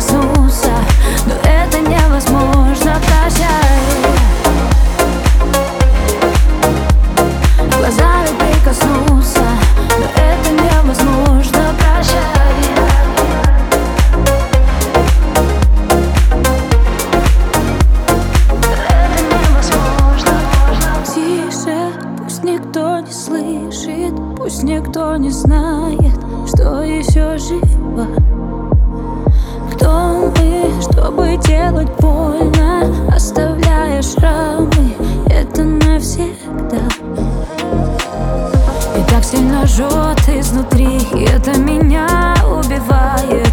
прикоснуться, но это невозможно. Прощай. Глазами прикоснуться, но это невозможно. Прощай. Это невозможно. Тише, пусть никто не слышит, пусть никто не знает, что еще живо. Кто мы, чтобы делать больно, оставляя шрамы, это навсегда. И так сильно жжет изнутри, и это меня убивает.